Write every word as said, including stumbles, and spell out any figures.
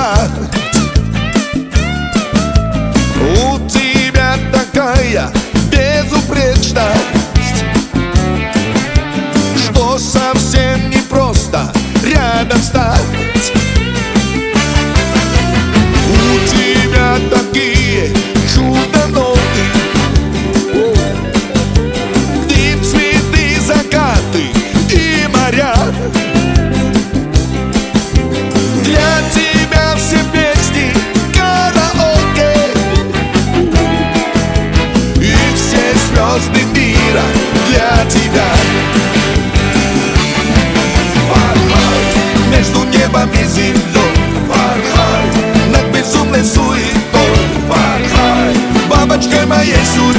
сказать. У тебя такая безупречность, что совсем не просто рядом стать. У тебя такие чудо-ноты, дым, цветы, закаты и моря. Для тебя все песни караоке, и все звезды мира для тебя. Фархай между небом и землей, фархай над безумной суетой, фархай бабочкой моей судьбы.